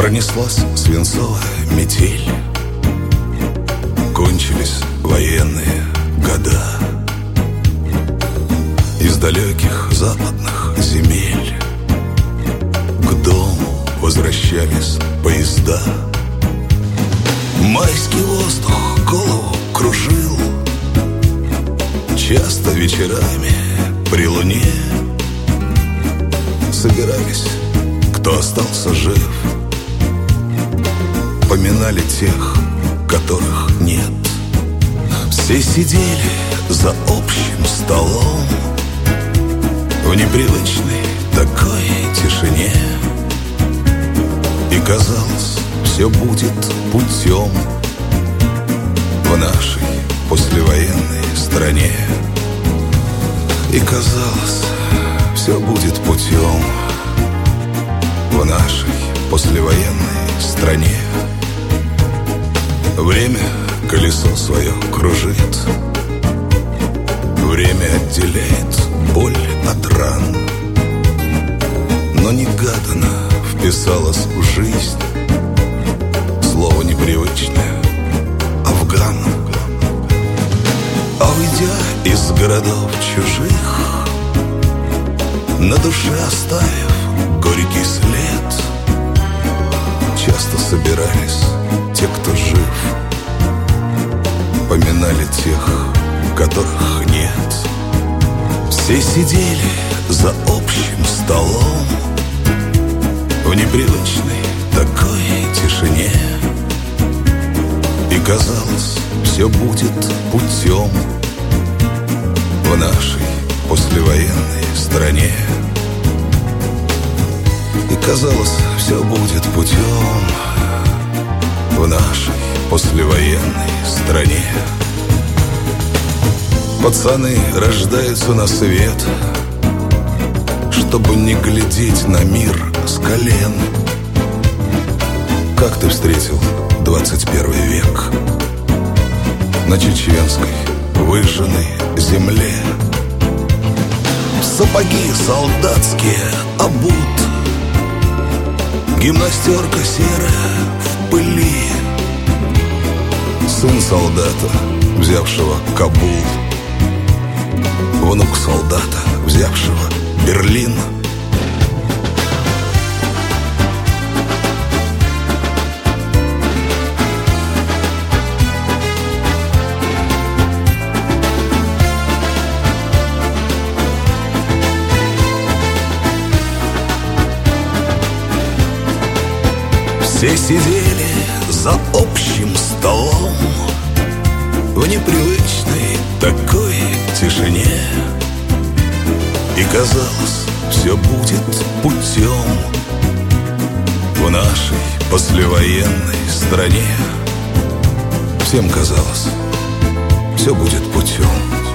Пронеслась свинцовая метель, кончились военные года. Из далеких западных земель к дому возвращались поезда. Майский воздух голову кружил, часто вечерами при луне собирались, кто остался жив, поминали тех, которых нет. Все сидели за общим столом в непривычной такой тишине, и казалось, все будет путем в нашей послевоенной стране. И казалось, все будет путем в нашей послевоенной стране. Время колесо свое кружит, время отделяет боль от ран, но негаданно вписалось в жизнь слово непривычное — Афган. А уйдя из городов чужих, на душе оставив горький след, часто собирались те, кто жив, поминали тех, которых нет. Все сидели за общим столом в непривычной такой тишине, и казалось, все будет путем в нашей послевоенной стране. И казалось, все будет путем в нашей послевоенной стране. Пацаны рождаются на свет, чтобы не глядеть на мир с колен. Как ты встретил 21 век на чеченской выжженной земле? Сапоги солдатские обут, гимнастерка серая в пыли. Сын солдата, взявшего Кабул, внук солдата, взявшего Берлин. Все сидели за общим столом в непривычной такой тишине, и казалось, все будет путем в нашей послевоенной стране. Всем казалось, все будет путем.